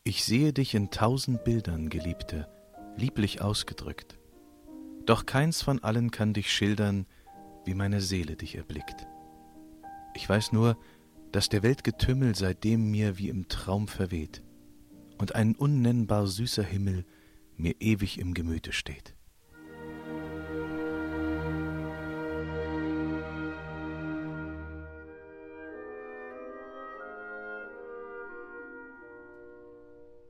Ich sehe dich in 1000 Bildern, Geliebte, lieblich ausgedrückt. Doch keins von allen kann dich schildern, wie meine Seele dich erblickt. Ich weiß nur, dass der Welt Getümmel seitdem mir wie im Traum verweht und ein unnennbar süßer Himmel mir ewig im Gemüte steht.